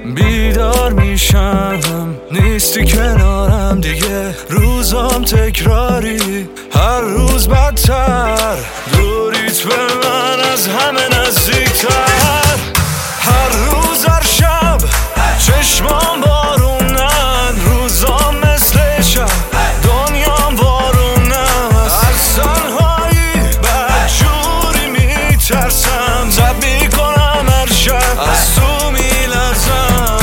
بیدار میشم نیستی کنارم دیگه، روزام تکراری هر روز بدتر، دوریت به من از همه نزدیکتر. هر روز هر شب چشمام بارونن، روزام مثل شب دنیام بارونن. از تنهایی بدجوری میترسم، زب میکنم هر شب از تو میلرزم.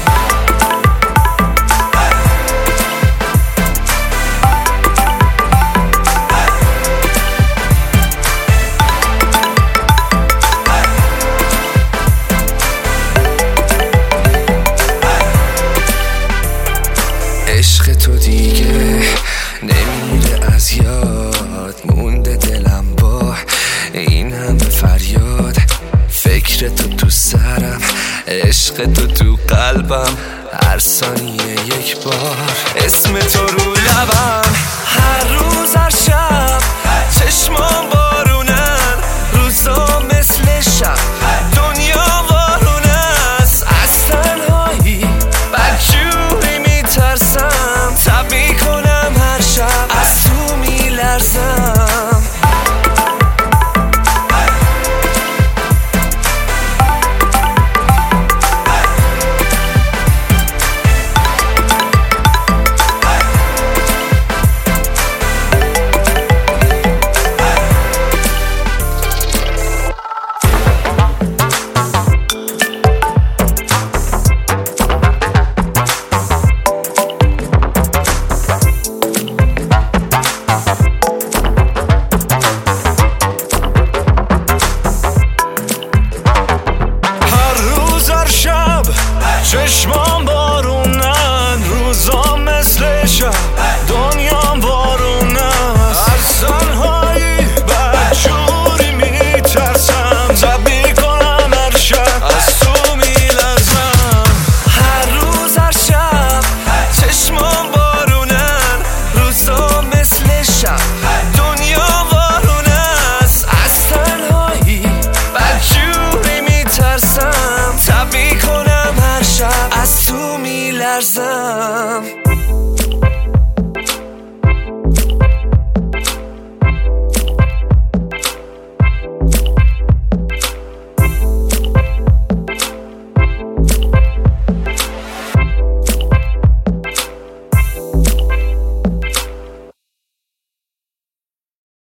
عشق تو دیگه نمیره از یاد، مونده دلم با این همه فریاد. فکر تو سرم، عشق تو قلبم، هر ثانیه یک بار اسم تو رو لبم. هر روز هر شب چشمام بارونن، روزا مثل شب دنیا وارونه است. از تنهایی بدجوری میترسم، تب میکنم هر شب از تو میلرزم. چشمام بارونن، روزام مثل شب دنیام بارونه است. از تنهایی بدجوری میترسم، زب میکنم هر شب از تو میلرزم. هر روز هر شب چشمام بارونن، روزا مثل شب دنیا وارونه است. از تنهایی بدجوری میترسم، تب میکنم هر شب از تو میلرزم.